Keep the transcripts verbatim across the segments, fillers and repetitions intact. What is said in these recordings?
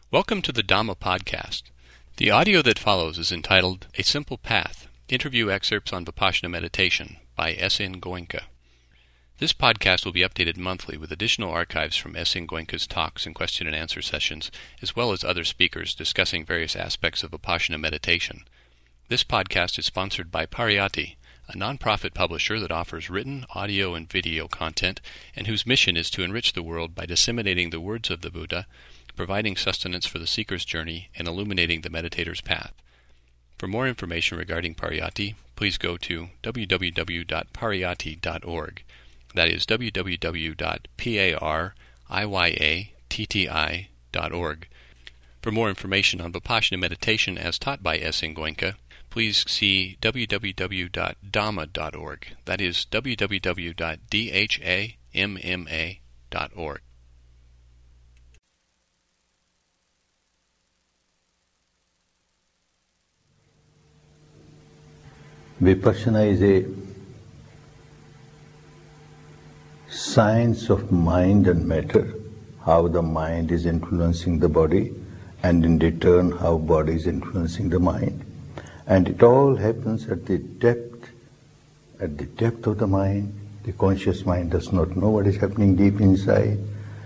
Welcome to the Dhamma Podcast. The audio that follows is entitled A Simple Path, Interview Excerpts on Vipassana Meditation by S N Goenka. This podcast will be updated monthly with additional archives from S N Goenka's talks and question and answer sessions, as well as other speakers discussing various aspects of Vipassana meditation. This podcast is sponsored by Pariyatti, a non-profit publisher that offers written, audio, and video content, and whose mission is to enrich the world by disseminating the words of the Buddha, providing sustenance for the seeker's journey, and illuminating the meditator's path. For more information regarding Pariyatti, please go to w w w dot pariyatti dot org. That is w w w dot pariyatti dot org. For more information on Vipassana meditation as taught by S N Goenka, please see w w w dot dhamma dot org. That is w w w dot dhamma dot org. Vipassana is a science of mind and matter, how the mind is influencing the body, and in return how body is influencing the mind. And it all happens at the depth, at the depth of the mind. The conscious mind does not know what is happening deep inside.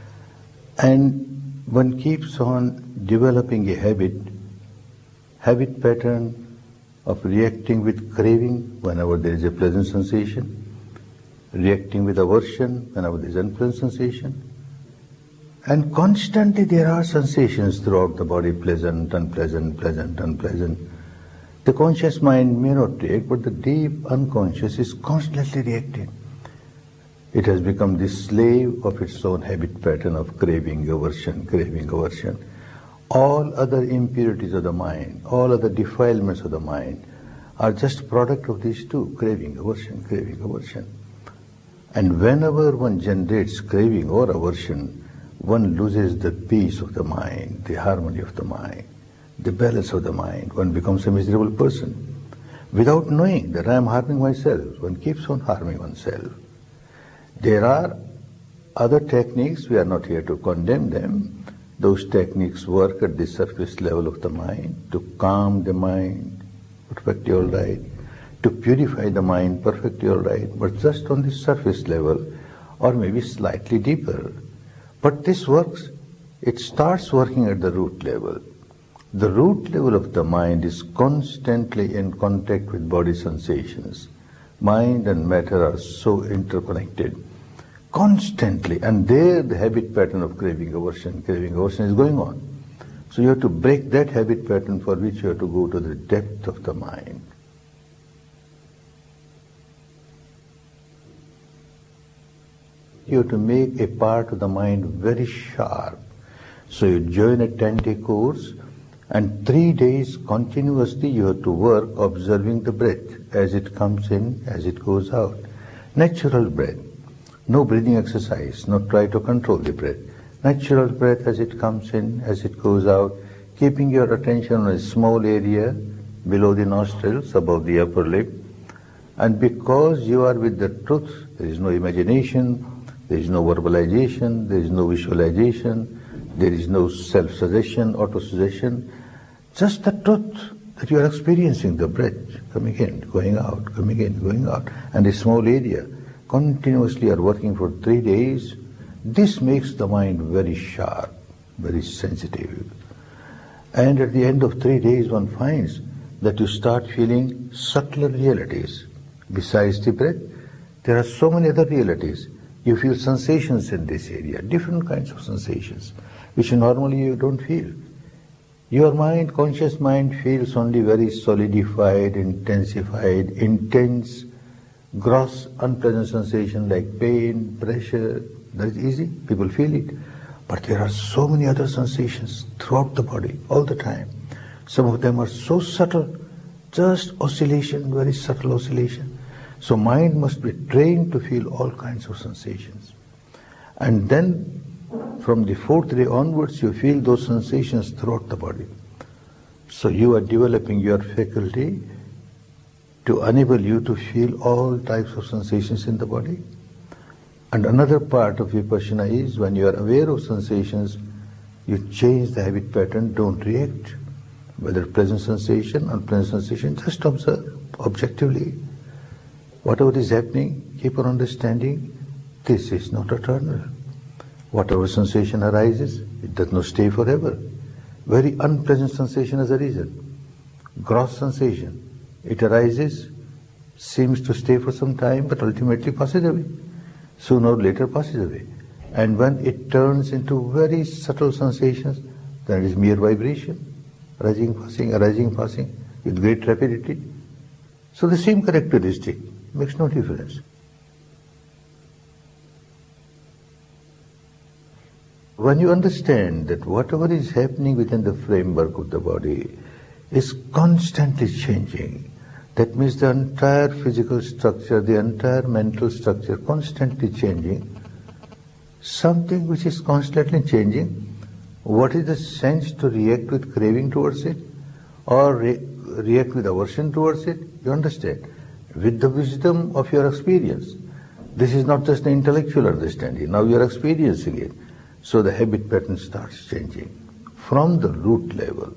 And one keeps on developing a habit, habit pattern, of reacting with craving whenever there is a pleasant sensation, reacting with aversion whenever there is unpleasant sensation, and constantly there are sensations throughout the body, pleasant, unpleasant, pleasant, unpleasant. The conscious mind may not react, but the deep unconscious is constantly reacting. It has become the slave of its own habit pattern of craving, aversion, craving, aversion. All other impurities of the mind, all other defilements of the mind are just product of these two, craving, aversion, craving, aversion. And whenever one generates craving or aversion, one loses the peace of the mind, the harmony of the mind, the balance of the mind. One becomes a miserable person. Without knowing that I am harming myself, one keeps on harming oneself. There are other techniques, we are not here to condemn them. Those techniques work at the surface level of the mind, to calm the mind, perfectly all right, to purify the mind, perfectly all right, but just on the surface level, or maybe slightly deeper. But this works, it starts working at the root level. The root level of the mind is constantly in contact with body sensations. Mind and matter are so interconnected. Constantly, and there the habit pattern of craving, aversion, craving, aversion is going on. So you have to break that habit pattern, for which you have to go to the depth of the mind. You have to make a part of the mind very sharp. So you join a ten-day course, and three days continuously you have to work observing the breath as it comes in, as it goes out. Natural breath. No breathing exercise, not try to control the breath. Natural breath as it comes in, as it goes out, keeping your attention on a small area below the nostrils, above the upper lip. And because you are with the truth, there is no imagination, there is no verbalization, there is no visualization, there is no self-suggestion, auto-suggestion, just the truth that you are experiencing the breath, coming in, going out, coming in, going out, and a small area. Continuously are working for three days, this makes the mind very sharp, very sensitive. And at the end of three days one finds that you start feeling subtler realities. Besides the breath, there are so many other realities. You feel sensations in this area, different kinds of sensations, which normally you don't feel. Your mind, conscious mind, feels only very solidified, intensified, intense, gross, unpleasant sensation like pain, pressure. That is easy, people feel it. But there are so many other sensations throughout the body, all the time. Some of them are so subtle, just oscillation, very subtle oscillation. So mind must be trained to feel all kinds of sensations. And then from the fourth day onwards, you feel those sensations throughout the body. So you are developing your faculty to enable you to feel all types of sensations in the body. And another part of Vipassana is when you are aware of sensations, You change the habit pattern, don't react. Whether pleasant sensation, unpleasant sensation, just observe objectively. Whatever is happening, keep on understanding, this is not eternal. Whatever sensation arises, it does not stay forever. Very unpleasant sensation has arisen. Gross sensation. It arises, seems to stay for some time, but ultimately passes away. Sooner or later passes away. And when it turns into very subtle sensations, then it is mere vibration, arising, passing, arising, passing, with great rapidity. So the same characteristic makes no difference. When you understand that whatever is happening within the framework of the body is constantly changing, that means the entire physical structure, the entire mental structure constantly changing, something which is constantly changing, what is the sense to react with craving towards it or re- react with aversion towards it? You understand? With the wisdom of your experience. This is not just an intellectual understanding. Now you are experiencing it. So the habit pattern starts changing from the root level.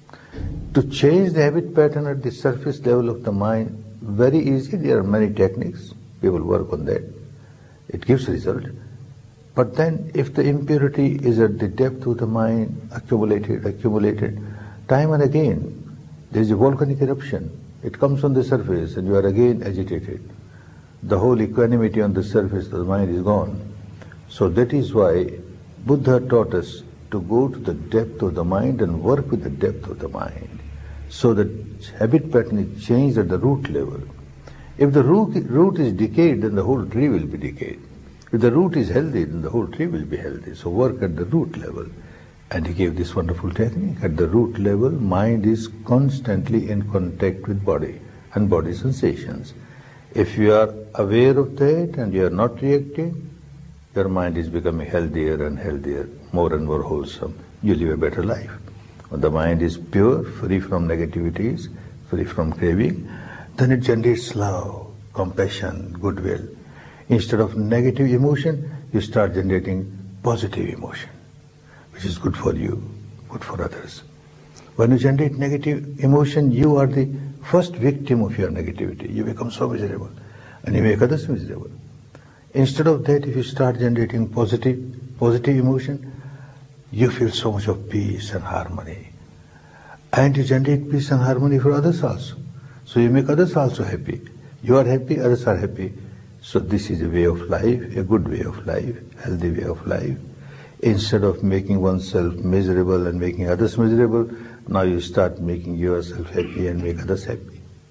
To change the habit pattern at the surface level of the mind, very easy. There are many techniques. People work on that. It gives result. But then if the impurity is at the depth of the mind, accumulated, accumulated, time and again, there is a volcanic eruption. It comes on the surface and you are again agitated. The whole equanimity on the surface of the mind is gone. So that is why Buddha taught us to go to the depth of the mind and work with the depth of the mind. So that habit pattern is changed at the root level. If the root, root is decayed, then the whole tree will be decayed. If the root is healthy, then the whole tree will be healthy. So work at the root level. And he gave this wonderful technique. At the root level, mind is constantly in contact with body and body sensations. If you are aware of that and you are not reacting, your mind is becoming healthier and healthier, more and more wholesome. You live a better life. When the mind is pure, free from negativities, free from craving, then it generates love, compassion, goodwill. Instead of negative emotion, you start generating positive emotion, which is good for you, good for others. When you generate negative emotion, you are the first victim of your negativity. You become so miserable, and you make others miserable. Instead of that, if you start generating positive, positive emotion, you feel so much of peace and harmony. And you generate peace and harmony for others also. So you make others also happy. You are happy, others are happy. So this is a way of life, a good way of life, healthy way of life. Instead of making oneself miserable and making others miserable, now you start making yourself happy and make others happy.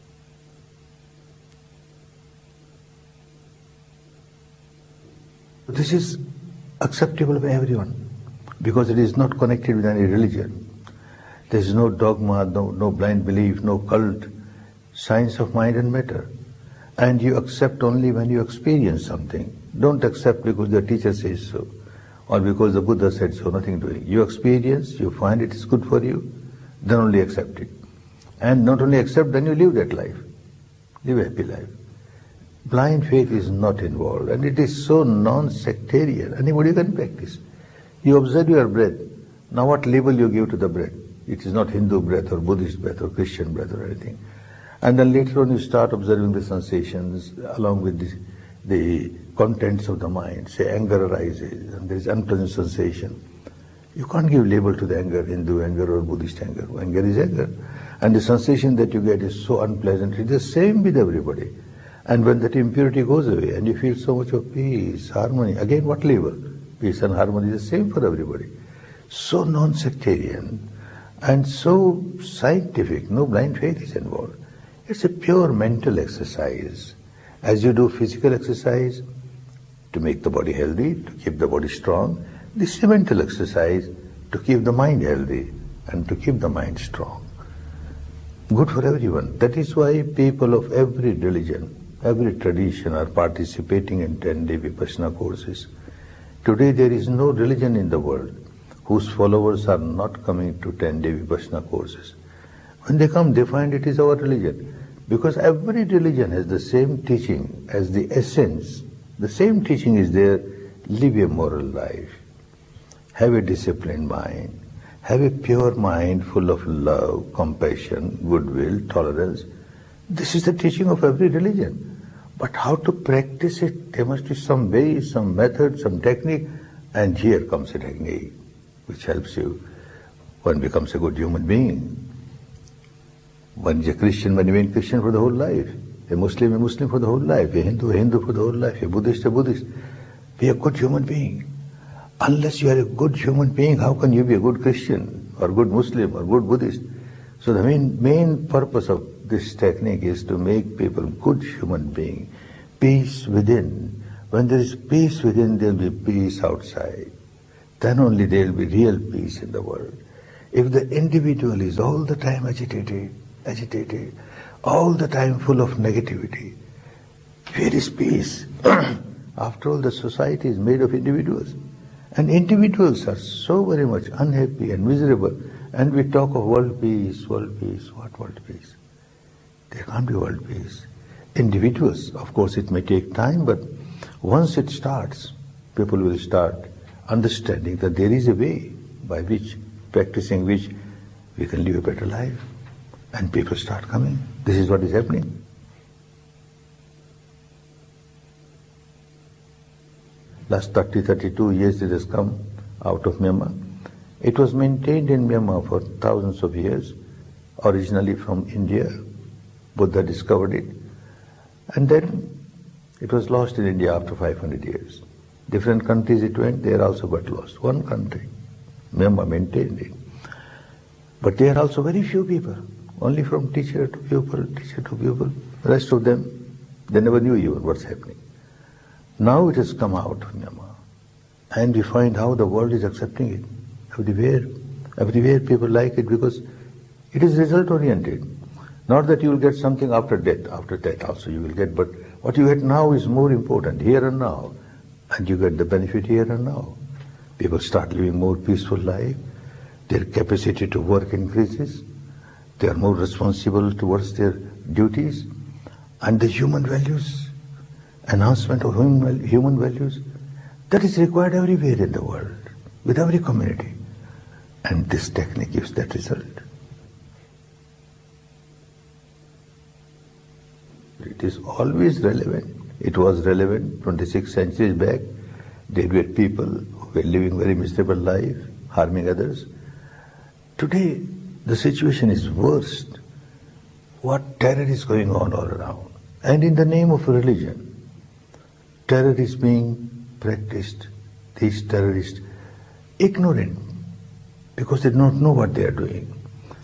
This is acceptable by everyone because it is not connected with any religion. There is no dogma, no, no blind belief, no cult, science of mind and matter. And you accept only when you experience something. Don't accept because the teacher says so or because the Buddha said so, nothing doing. You experience, you find it is good for you, then only accept it. And not only accept, then you live that life. Live a happy life. Blind faith is not involved, and it is so non-sectarian. Anybody can practice. You observe your breath. Now what label you give to the breath? It is not Hindu breath or Buddhist breath or Christian breath or anything. And then later on you start observing the sensations along with the, the contents of the mind. Say anger arises and there is unpleasant sensation. You can't give label to the anger, Hindu anger or Buddhist anger. Anger is anger. And the sensation that you get is so unpleasant. It is the same with everybody. And when that impurity goes away and you feel so much of peace, harmony, again what label? Peace and harmony is the same for everybody. So non-sectarian and so scientific, no blind faith is involved. It's a pure mental exercise. As you do physical exercise to make the body healthy, to keep the body strong, this is a mental exercise to keep the mind healthy and to keep the mind strong. Good for everyone. That is why people of every religion, every tradition are participating in ten-day Vipassana courses. Today there is no religion in the world whose followers are not coming to ten-day Vipassana courses. When they come, they find it is our religion. Because every religion has the same teaching as the essence. The same teaching is there, live a moral life. have a disciplined mind, have a pure mind full of love, compassion, goodwill, tolerance. This is the teaching of every religion. But how to practice it? There must be some way, some method, some technique. And here comes a technique which helps you. One becomes a good human being. One is a Christian, one remains Christian for the whole life. A Muslim, a Muslim for the whole life. A Hindu, a Hindu for the whole life. A Buddhist, a Buddhist. Be a good human being. Unless you are a good human being, how can you be a good Christian or good Muslim or good Buddhist? So the main, main purpose of this technique is to make people good human beings. Peace within. When there is peace within, there will be peace outside. Then only there will be real peace in the world. If the individual is all the time agitated, agitated, all the time full of negativity, where is peace? After all, the society is made of individuals. And individuals are so very much unhappy and miserable. And we talk of world peace, world peace. What world peace? There can't be world peace. Individuals, of course, it may take time, but once it starts, people will start understanding that there is a way by which, practicing which, we can live a better life. And people start coming. This is what is happening. Last thirty, thirty-two years it has come out of Myanmar. It was maintained in Myanmar for thousands of years, originally from India. Buddha discovered it. And then it was lost in India after five hundred years. Different countries it went, there also got lost. One country, Myanmar, maintained it. But there are also very few people, only from teacher to pupil, teacher to pupil. The rest of them, they never knew even what's happening. Now it has come out of Myanmar, and we find how the world is accepting it. Everywhere, everywhere people like it because it is result-oriented. Not that you will get something after death, after death also you will get, but what you get now is more important, here and now, and you get the benefit here and now. People start living more peaceful life, their capacity to work increases, they are more responsible towards their duties, and the human values, enhancement of human, human values, that is required everywhere in the world, with every community. And this technique gives that result. It is always relevant. It was relevant twenty-six centuries back. There were people who were living very miserable life, harming others. Today, the situation is worse. What terror is going on all around. And in the name of religion, terror is being practiced. These terrorists, ignorant, because they don't know what they are doing.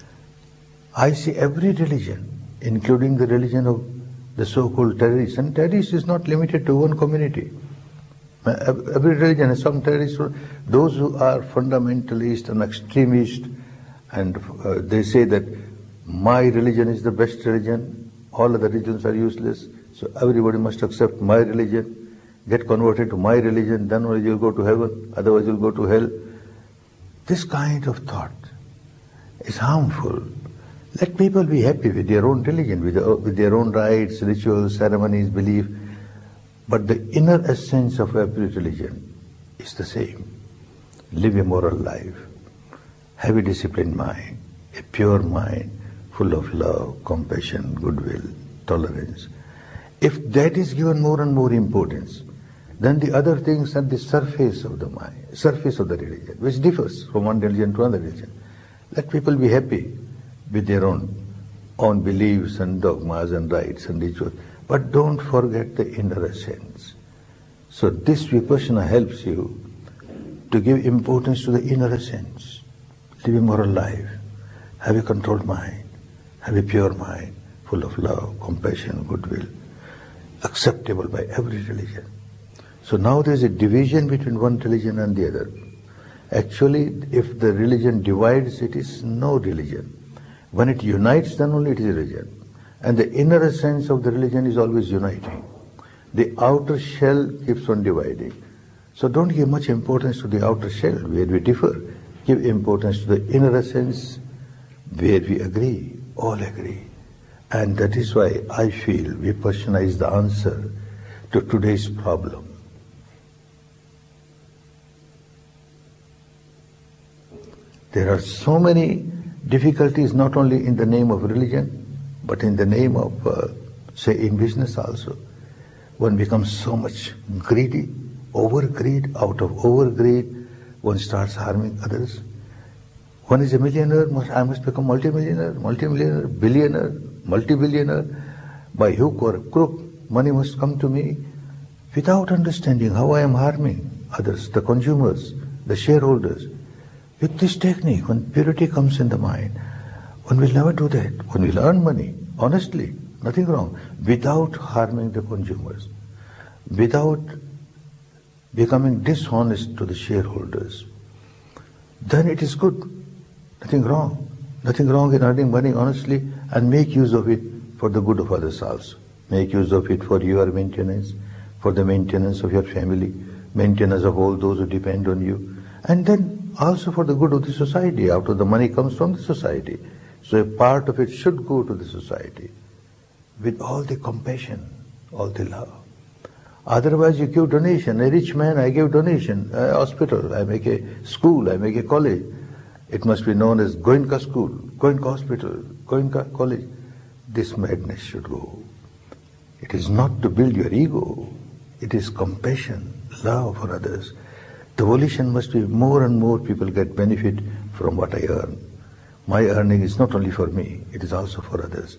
I see every religion, including the religion of the so-called terrorists, and terrorists is not limited to one community. Every religion has some terrorists. Those who are fundamentalist and extremist, and uh, they say that my religion is the best religion, all other religions are useless, so everybody must accept my religion, get converted to my religion, then only you'll go to heaven, otherwise you'll go to hell. This kind of thought is harmful. Let people be happy with their own religion, with, the, with their own rites, rituals, ceremonies, belief. But the inner essence of every religion is the same. Live a moral life. Have a disciplined mind, a pure mind, full of love, compassion, goodwill, tolerance. If that is given more and more importance, then the other things are the surface of the mind, surface of the religion, which differs from one religion to another religion. Let people be happy with their own, own beliefs and dogmas and rites and rituals, but don't forget the inner essence. So this Vipassana helps you to give importance to the inner essence. Live a moral life, have a controlled mind, have a pure mind, full of love, compassion, goodwill, acceptable by every religion. So now there is a division between one religion and the other. Actually, if the religion divides, it is no religion. When it unites, then only it is a religion. And the inner essence of the religion is always uniting. The outer shell keeps on dividing. So don't give much importance to the outer shell where we differ. Give importance to the inner essence where we agree, all agree. And that is why I feel Vipassana is the answer to today's problem. There are so many difficulties not only in the name of religion, but in the name of, uh, say, in business also. One becomes so much greedy, over-greed. Out of over-greed, one starts harming others. One is a millionaire, I must become multi-millionaire, multi-millionaire, billionaire, multi-billionaire. By hook or crook, money must come to me without understanding how I am harming others, the consumers, the shareholders. With this technique, when purity comes in the mind, one will never do that. One will earn money, honestly, nothing wrong, without harming the consumers, without becoming dishonest to the shareholders. Then it is good, nothing wrong. Nothing wrong in earning money honestly and make use of it for the good of others also. Make use of it for your maintenance, for the maintenance of your family, maintenance of all those who depend on you, and then also for the good of the society. Out of the money comes from the society. So a part of it should go to the society with all the compassion, all the love. Otherwise you give donation. A rich man, I give donation. A hospital, I make a school, I make a college. It must be known as Goenka School, Goenka Hospital, Goenka College. This madness should go. It is not to build your ego. It is compassion, love for others. The volition must be more and more people get benefit from what I earn. My earning is not only for me, it is also for others.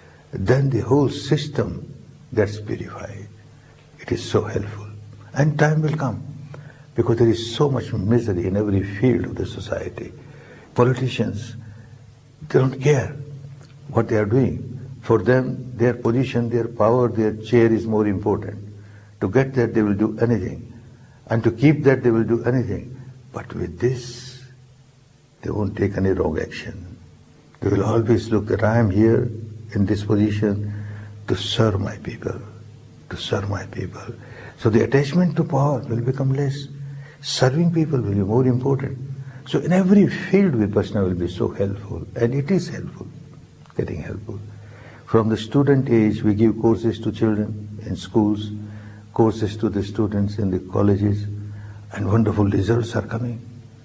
Then the whole system gets purified. It is so helpful. And time will come, because there is so much misery in every field of the society. Politicians, they don't care what they are doing. For them, their position, their power, their chair is more important. To get that, they will do anything. And to keep that, they will do anything. But with this, they won't take any wrong action. They will always look that I am here in this position to serve my people, to serve my people. So the attachment to power will become less. Serving people will be more important. So in every field, Vipassana will be so helpful, and it is helpful, getting helpful. From the student age, we give courses to children in schools, courses to the students in the colleges, and wonderful results are coming.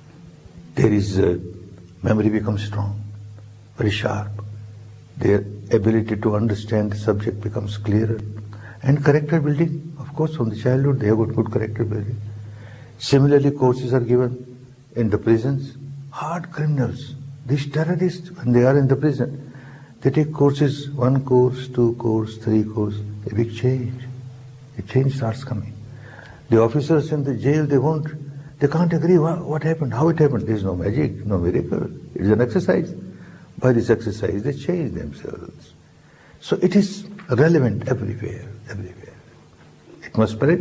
There is, uh, memory becomes strong, very sharp. Their ability to understand the subject becomes clearer. And character building, of course, from the childhood, they have got good character building. Similarly, courses are given in the prisons. Hard criminals, these terrorists, when they are in the prison, they take courses, one course, two course, three course, a big change. A change starts coming. The officers in the jail, they won't, they can't agree what, what happened, how it happened. There is no magic, no miracle. It is an exercise. By this exercise, they change themselves. So it is relevant everywhere, everywhere. It must spread.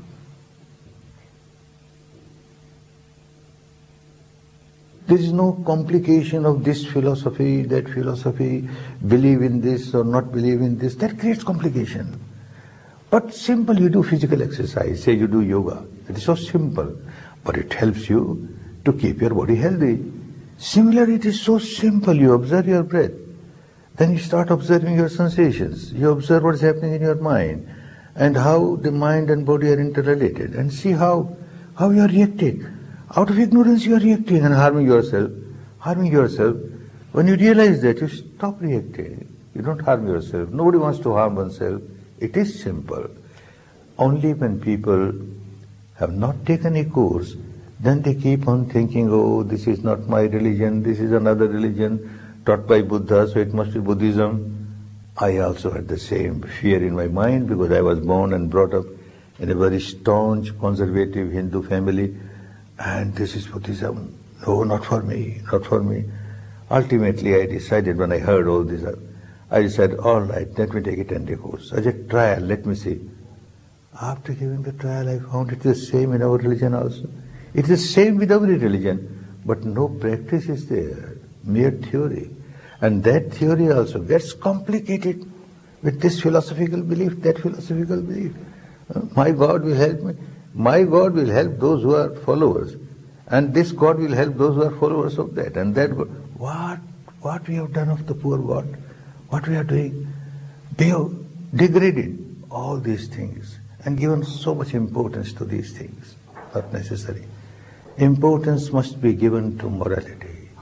There is no complication of this philosophy, that philosophy, believe in this or not believe in this. That creates complication. But simple, you do physical exercise, say you do yoga. It is so simple, but it helps you to keep your body healthy. Similarly, it is so simple, you observe your breath. Then you start observing your sensations. You observe what is happening in your mind and how the mind and body are interrelated, and see how, how you are reacting. Out of ignorance you are reacting and harming yourself. Harming yourself. When you realize that, you stop reacting. You don't harm yourself. Nobody wants to harm oneself. It is simple. Only when people have not taken a course, then they keep on thinking, oh, this is not my religion, this is another religion taught by Buddha, so it must be Buddhism. I also had the same fear in my mind, because I was born and brought up in a very staunch, conservative Hindu family, and this is Buddhism. No, not for me, not for me. Ultimately, I decided, when I heard all this, I said, all right, let me take a ten-day course. As a trial, let me see. After giving the trial, I found it is the same in our religion also. It is the same with every religion, but no practice is there, mere theory. And that theory also gets complicated with this philosophical belief, that philosophical belief. Uh, my God will help me. My God will help those who are followers. And this God will help those who are followers of that. And that God. What, what we have done of the poor God? What we are doing? They have degraded all these things and given so much importance to these things. Not necessary. Importance must be given to morality.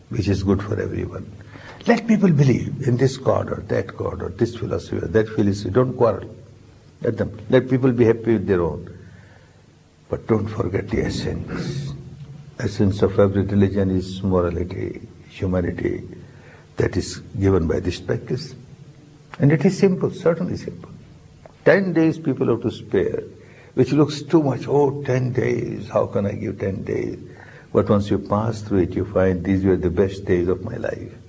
which is good for everyone. Let people believe in this God or that God or this philosophy or that philosophy. Don't quarrel. Let them. Let people be happy with their own. But don't forget the essence. Essence of every religion is morality, humanity, that is given by this practice. And it is simple, certainly simple. Ten days people have to spare, which looks too much. Oh, ten days, how can I give ten days? But once you pass through it, you find these were the best days of my life.